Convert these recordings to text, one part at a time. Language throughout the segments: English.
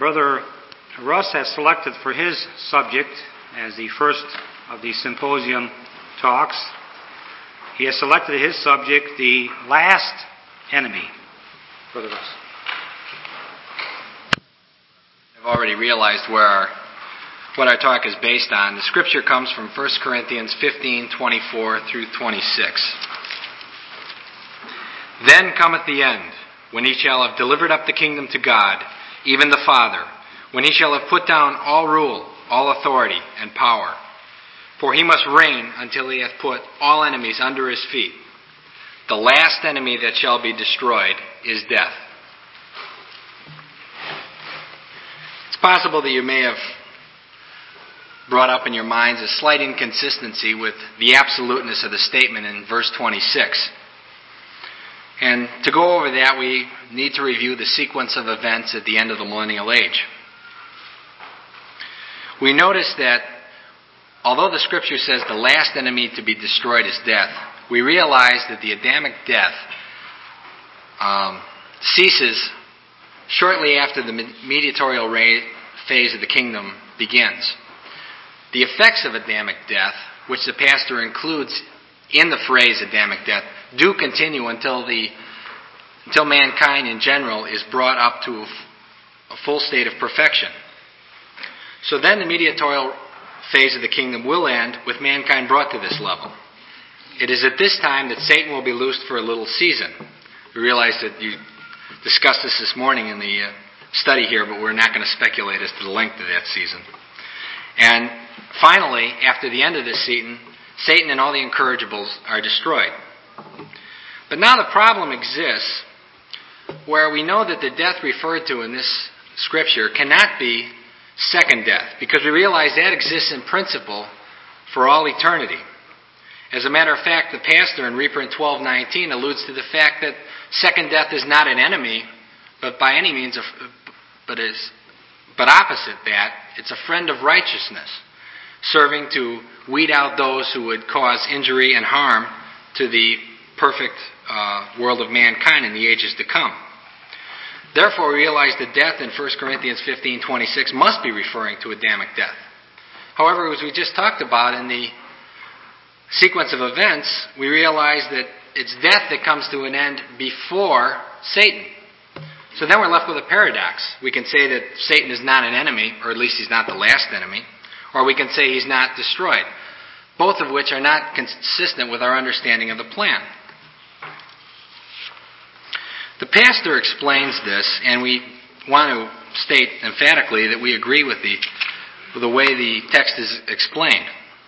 Brother Russ has selected for his subject as the first of the symposium talks, he has selected his subject, the last enemy. Brother Russ. I've already realized what our talk is based on. The scripture comes from 1 Corinthians 15:24 through 26. Then cometh the end, when he shall have delivered up the kingdom to God, even the Father, when he shall have put down all rule, all authority, and power. For he must reign until he hath put all enemies under his feet. The last enemy that shall be destroyed is death. It's possible that you may have brought up in your minds a slight inconsistency with the absoluteness of the statement in verse 26. And to go over that, we need to review the sequence of events at the end of the millennial age. We notice that although the scripture says the last enemy to be destroyed is death, we realize that the Adamic death ceases shortly after the mediatorial phase of the kingdom begins. The effects of Adamic death, which the pastor includes in the phrase Adamic death, do continue until mankind in general is brought up to a full state of perfection. So then the mediatorial phase of the kingdom will end with mankind brought to this level. It is at this time that Satan will be loosed for a little season. We realize that you discussed this morning in the study here, but we're not going to speculate as to the length of that season. And finally, after the end of this season, Satan and all the incorrigibles are destroyed. But now the problem exists where we know that the death referred to in this scripture cannot be second death, because we realize that exists in principle for all eternity. As a matter of fact, the pastor in reprint 1219 alludes to the fact that second death is not an enemy, but by any means, but opposite that, it's a friend of righteousness, serving to weed out those who would cause injury and harm to the perfect world of mankind in the ages to come. Therefore, we realize that death in 1 Corinthians 15:26 must be referring to Adamic death. However, as we just talked about in the sequence of events, we realize that it's death that comes to an end before Satan. So then we're left with a paradox. We can say that Satan is not an enemy, or at least he's not the last enemy, or we can say he's not destroyed, both of which are not consistent with our understanding of the plan. The pastor explains this, and we want to state emphatically that we agree with the way the text is explained.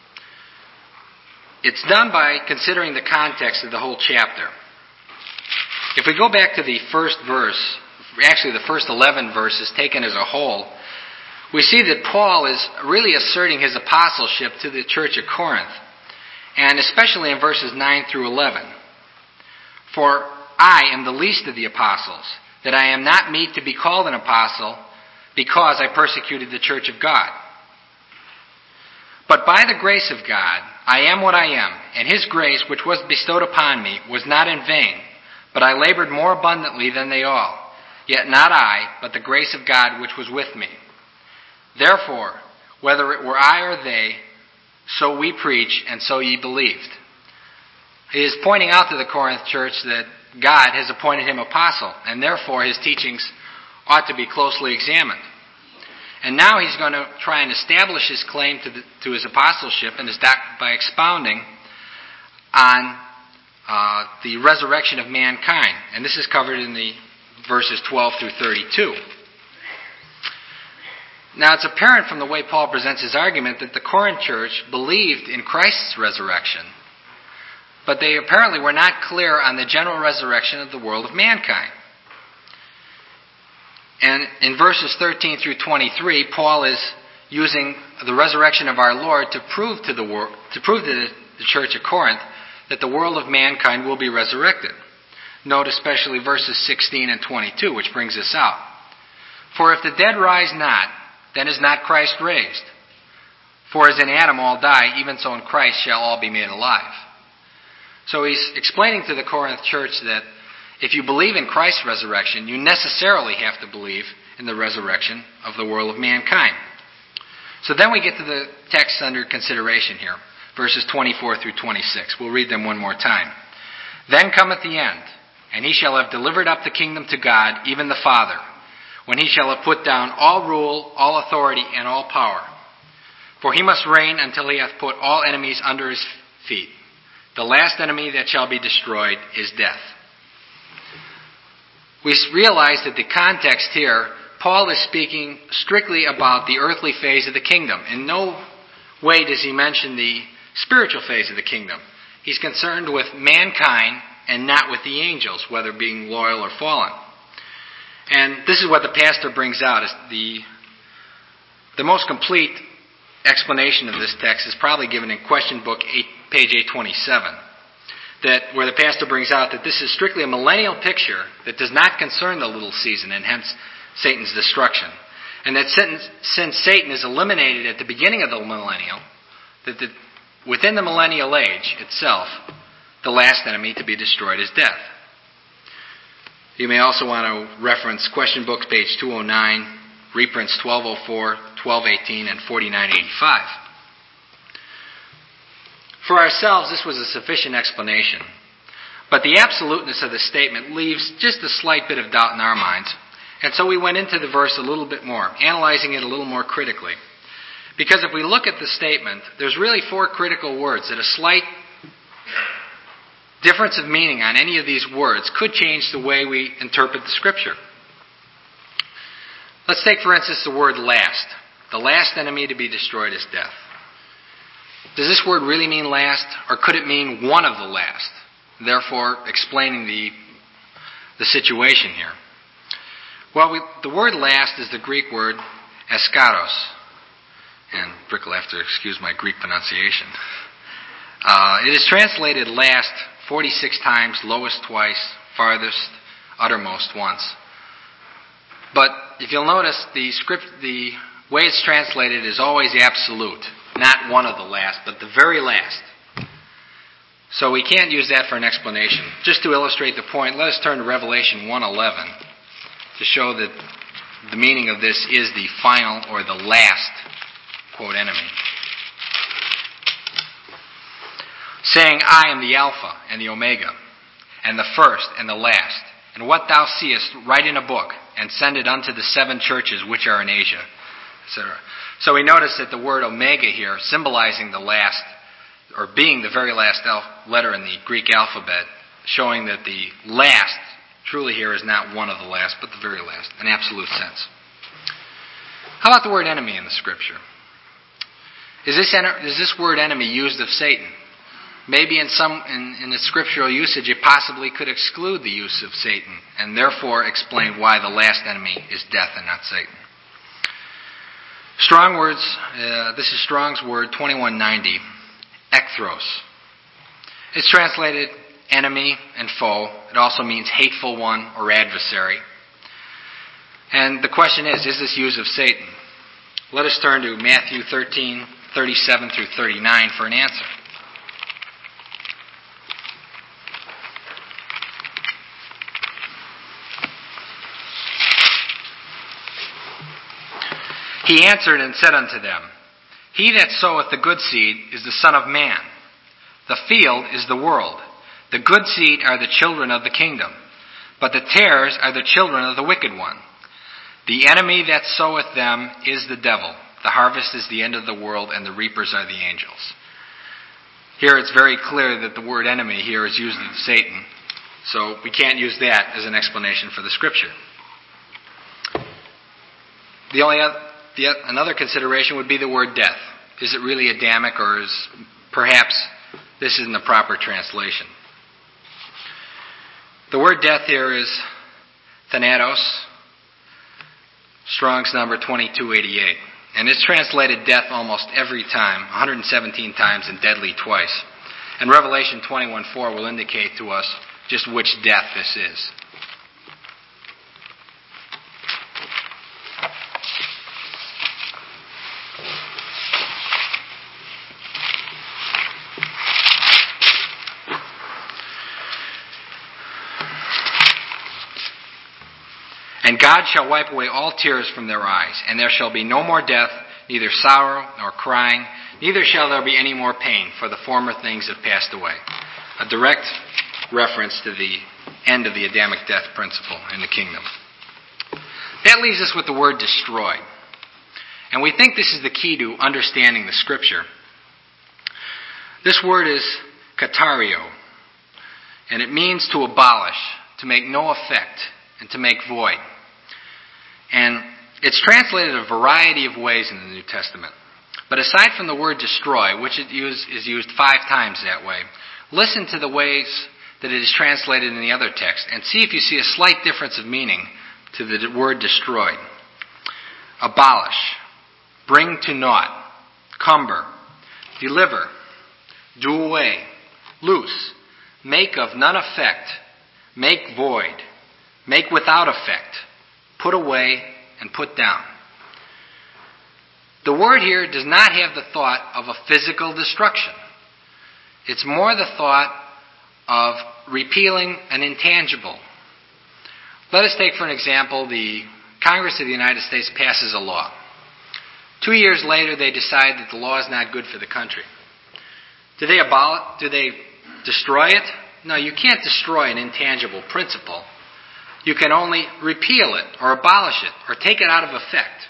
It's done by considering the context of the whole chapter. If we go back to the first verse, actually the first 11 verses taken as a whole, we see that Paul is really asserting his apostleship to the church at Corinth, and especially in verses 9 through 11. For I am the least of the apostles, that I am not meet to be called an apostle, because I persecuted the church of God. But by the grace of God, I am what I am, and his grace, which was bestowed upon me, was not in vain, but I labored more abundantly than they all. Yet not I, but the grace of God which was with me. Therefore, whether it were I or they, so we preach, and so ye believed. He is pointing out to the Corinth church that God has appointed him apostle, and therefore his teachings ought to be closely examined. And now he's going to try and establish his claim to his apostleship and by expounding on the resurrection of mankind. And this is covered in the verses 12 through 32. Now it's apparent from the way Paul presents his argument that the Corinth church believed in Christ's resurrection, but they apparently were not clear on the general resurrection of the world of mankind. And in verses 13 through 23, Paul is using the resurrection of our Lord to prove to the church at Corinth that the world of mankind will be resurrected. Note especially verses 16 and 22, which brings this out. For if the dead rise not, then is not Christ raised. For as in Adam all die, even so in Christ shall all be made alive. So he's explaining to the Corinth church that if you believe in Christ's resurrection, you necessarily have to believe in the resurrection of the world of mankind. So then we get to the text under consideration here, verses 24 through 26. We'll read them one more time. Then cometh the end, and he shall have delivered up the kingdom to God, even the Father, when he shall have put down all rule, all authority, and all power. For he must reign until he hath put all enemies under his feet. The last enemy that shall be destroyed is death. We realize that the context here, Paul is speaking strictly about the earthly phase of the kingdom. In no way does he mention the spiritual phase of the kingdom. He's concerned with mankind and not with the angels, whether being loyal or fallen. And this is what the pastor brings out. Is the most complete explanation of this text is probably given in Question Book 8, page 827, where the pastor brings out that this is strictly a millennial picture that does not concern the little season and hence Satan's destruction. And that since Satan is eliminated at the beginning of the millennial, within the millennial age itself, the last enemy to be destroyed is death. You may also want to reference Question Book page 209, reprints 1204, 1218, and 4985. For ourselves, this was a sufficient explanation. But the absoluteness of the statement leaves just a slight bit of doubt in our minds. And so we went into the verse a little bit more, analyzing it a little more critically. Because if we look at the statement, there's really 4 critical words that a slight difference of meaning on any of these words could change the way we interpret the Scripture. Let's take, for instance, the word last. The last enemy to be destroyed is death. Does this word really mean last, or could it mean one of the last? Therefore, explaining the situation here. Well, the word last is the Greek word eskaros. And Rick will have to excuse my Greek pronunciation. It is translated last 46 times, lowest twice, farthest, uttermost once. But if you'll notice, the way it's translated is always absolute. Not one of the last, but the very last. So we can't use that for an explanation. Just to illustrate the point, let us turn to Revelation 1:11 to show that the meaning of this is the final or the last, quote, enemy. Saying, I am the Alpha and the Omega, and the first and the last. And what thou seest, write in a book, and send it unto the 7 churches which are in Asia, etc. So we notice that the word Omega here, symbolizing the last, or being the very last letter in the Greek alphabet, showing that the last truly here is not one of the last, but the very last, in absolute sense. How about the word enemy in the Scripture? Is this word enemy used of Satan? Maybe in the scriptural usage it possibly could exclude the use of Satan, and therefore explain why the last enemy is death and not Satan. Strong words, this is Strong's word 2190, ekthros. It's translated enemy and foe. It also means hateful one or adversary. And the question is this use of Satan? Let us turn to Matthew 13, 37 through 39 for an answer. He answered and said unto them, He that soweth the good seed is the Son of Man. The field is the world. The good seed are the children of the kingdom, but the tares are the children of the wicked one. The enemy that soweth them is the devil. The harvest is the end of the world, and the reapers are the angels. Here it's very clear that the word enemy here is used of Satan, so we can't use that as an explanation for the Scripture. Another consideration would be the word death. Is it really Adamic, or is perhaps this isn't the proper translation? The word death here is thanatos, Strong's number 2288. And it's translated death almost every time, 117 times, and deadly twice. And Revelation 21:4 will indicate to us just which death this is. And God shall wipe away all tears from their eyes, and there shall be no more death, neither sorrow nor crying, neither shall there be any more pain, for the former things have passed away. A direct reference to the end of the Adamic death principle in the kingdom. That leaves us with the word destroyed. And we think this is the key to understanding the Scripture. This word is katario, and it means to abolish, to make no effect, and to make void. And it's translated a variety of ways in the New Testament. But aside from the word destroy, which is used 5 times that way, listen to the ways that it is translated in the other text and see if you see a slight difference of meaning to the word destroyed. Abolish, bring to naught, cumber, deliver, do away, loose, make of none effect, make void, make without effect, put away, and put down. The word here does not have the thought of a physical destruction. It's more the thought of repealing an intangible. Let us take, for an example, the Congress of the United States passes a law. 2 years later, they decide that the law is not good for the country. Do they abolish it? Do they destroy it? No, you can't destroy an intangible principle. You can only repeal it or abolish it or take it out of effect.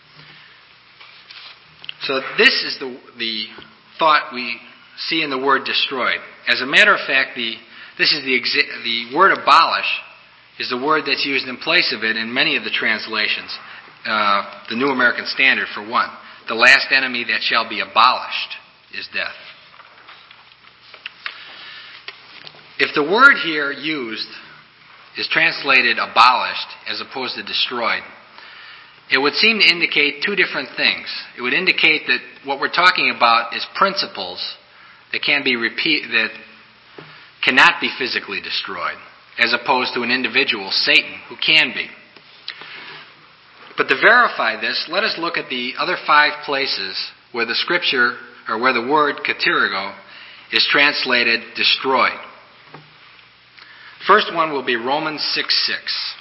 So this is the thought we see in the word destroyed. As a matter of fact, the word abolish is the word that's used in place of it in many of the translations. The New American Standard, for one. The last enemy that shall be abolished is death. If the word here used is translated abolished as opposed to destroyed, it would seem to indicate 2 different things. It would indicate that what we're talking about is principles that that cannot be physically destroyed, as opposed to an individual, Satan, who can be. But to verify this, let us look at the other 5 places where the Scripture, or where the word katerigo is translated destroyed. First one will be Romans 6:6.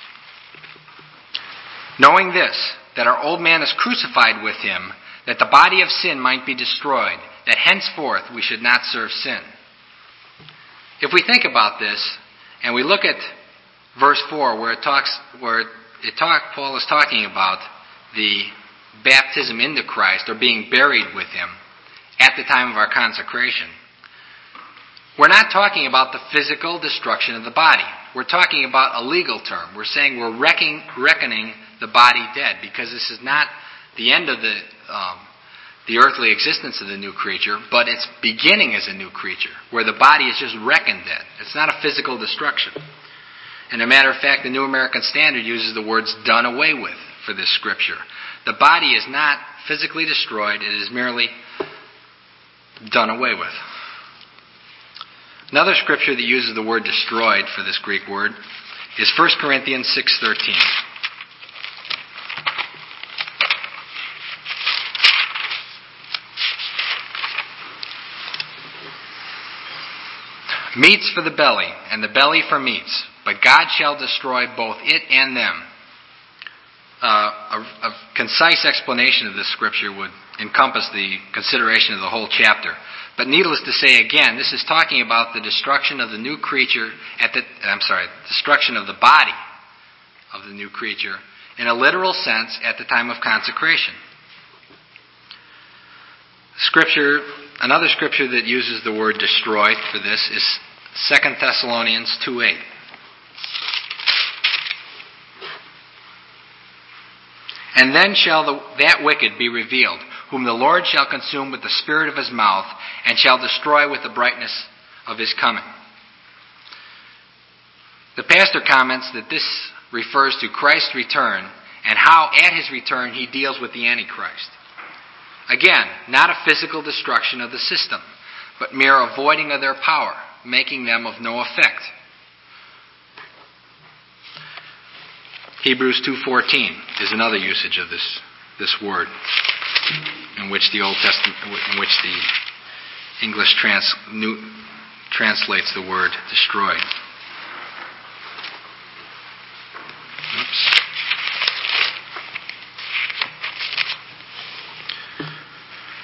Knowing this, that our old man is crucified with him, that the body of sin might be destroyed, that henceforth we should not serve sin. If we think about this, and we look at verse 4, where Paul is talking about the baptism into Christ, or being buried with him at the time of our consecration, we're not talking about the physical destruction of the body. We're talking about a legal term. We're saying we're reckoning the body dead, because this is not the end of the earthly existence of the new creature, but its beginning as a new creature, where the body is just reckoned dead. It's not a physical destruction. And as a matter of fact, the New American Standard uses the words done away with for this scripture. The body is not physically destroyed, it is merely done away with. Another scripture that uses the word destroyed for this Greek word is 1 Corinthians 6:13. Meats for the belly, and the belly for meats, but God shall destroy both it and them. A concise explanation of this scripture would encompass the consideration of the whole chapter. But needless to say, again, this is talking about the destruction of the new creature destruction of the body of the new creature in a literal sense at the time of consecration. Another scripture that uses the word destroyed for this is 2 Thessalonians 2:8. And then shall that wicked be revealed, whom the Lord shall consume with the spirit of his mouth, and shall destroy with the brightness of his coming. The pastor comments that this refers to Christ's return, and how at his return he deals with the Antichrist. Again, not a physical destruction of the system, but mere avoiding of their power, making them of no effect. Hebrews 2:14 is another usage of this word, in which the Old Testament, in which the English translates the word destroyed. Oops.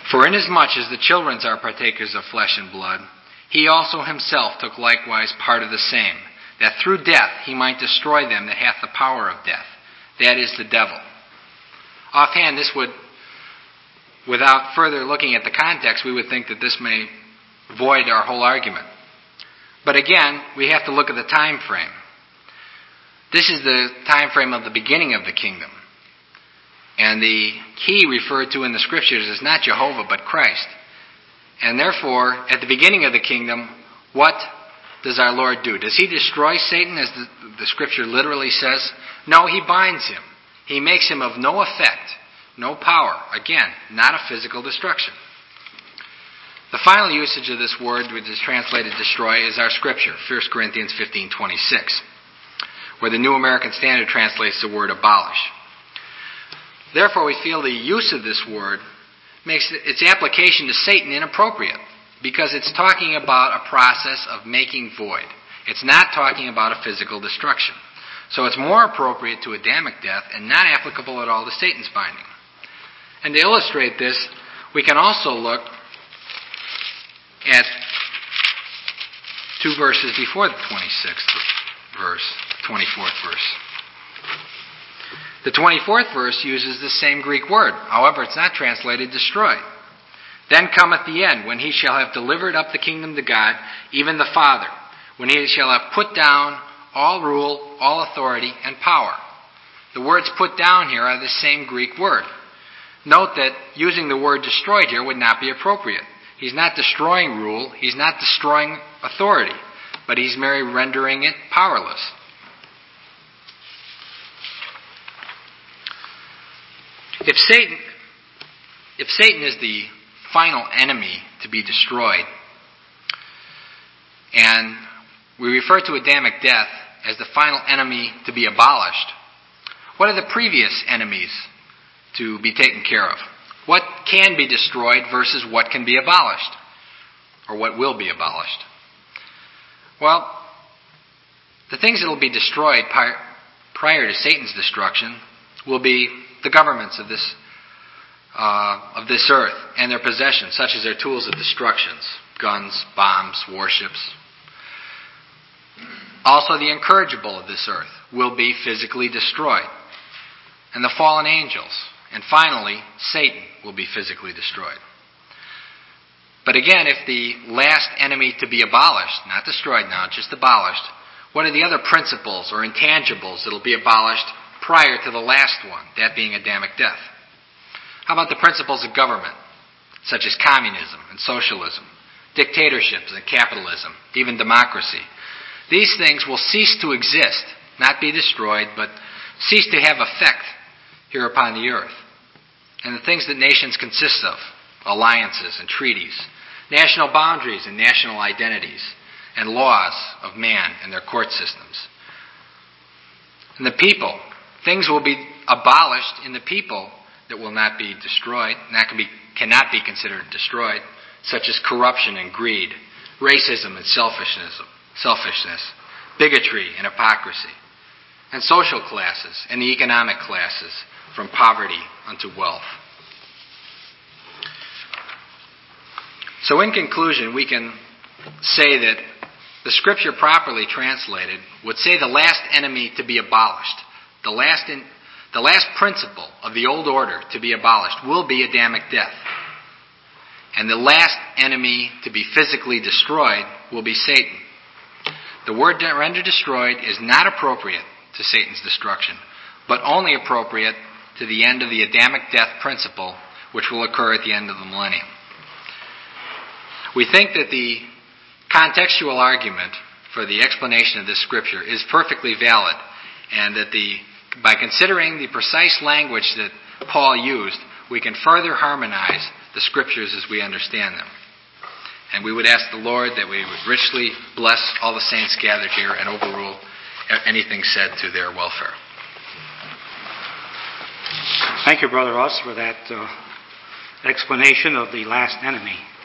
For inasmuch as the children are partakers of flesh and blood, he also himself took likewise part of the same, that through death he might destroy them that hath the power of death, that is, the devil. Offhand, this would, without further looking at the context, we would think that this may void our whole argument. But again, we have to look at the time frame. This is the time frame of the beginning of the kingdom. And the key referred to in the scriptures is not Jehovah, but Christ. And therefore, at the beginning of the kingdom, what does our Lord do? Does he destroy Satan, as the scripture literally says? No, he binds him. He makes him of no effect, no power. Again, not a physical destruction. The final usage of this word, which is translated destroy, is our scripture, 1 Corinthians 15:26, where the New American Standard translates the word abolish. Therefore, we feel the use of this word makes its application to Satan inappropriate, because it's talking about a process of making void. It's not talking about a physical destruction. So it's more appropriate to Adamic death and not applicable at all to Satan's binding. And to illustrate this, we can also look at 2 verses before the 26th verse, 24th verse. The 24th verse uses the same Greek word. However, it's not translated destroy. Then cometh the end, when he shall have delivered up the kingdom to God, even the Father, when he shall have put down all rule, all authority, and power. The words put down here are the same Greek word. Note that using the word destroyed here would not be appropriate. He's not destroying rule, he's not destroying authority, but he's merely rendering it powerless. If Satan is the final enemy to be destroyed, and we refer to Adamic death as the final enemy to be abolished, what are the previous enemies to be taken care of? What can be destroyed versus what can be abolished? Or what will be abolished? Well, the things that will be destroyed prior to Satan's destruction will be the governments of this earth and their possessions, such as their tools of destruction, guns, bombs, warships. Also, the incorrigible of this earth will be physically destroyed, and the fallen angels. And finally, Satan will be physically destroyed. But again, if the last enemy to be abolished, not destroyed now, just abolished, what are the other principles or intangibles that will be abolished prior to the last one, that being Adamic death? How about the principles of government, such as communism and socialism, dictatorships and capitalism, even democracy? These things will cease to exist, not be destroyed, but cease to have effect here upon the earth. And the things that nations consist of, alliances and treaties, national boundaries and national identities, and laws of man and their court systems. And the people, things will be abolished in the people that will not be destroyed, cannot be considered destroyed, such as corruption and greed, racism and selfishness, bigotry and hypocrisy, and social classes and the economic classes, from poverty unto wealth. So in conclusion, we can say that the scripture properly translated would say the last enemy to be abolished, the last principle of the old order to be abolished will be Adamic death. And the last enemy to be physically destroyed will be Satan. The word rendered destroyed is not appropriate to Satan's destruction, but only appropriate to the end of the Adamic death principle, which will occur at the end of the millennium. We think that the contextual argument for the explanation of this scripture is perfectly valid, and that by considering the precise language that Paul used, we can further harmonize the scriptures as we understand them. And we would ask the Lord that we would richly bless all the saints gathered here and overrule anything said to their welfare. Thank you, Brother Russ, for that explanation of the last enemy.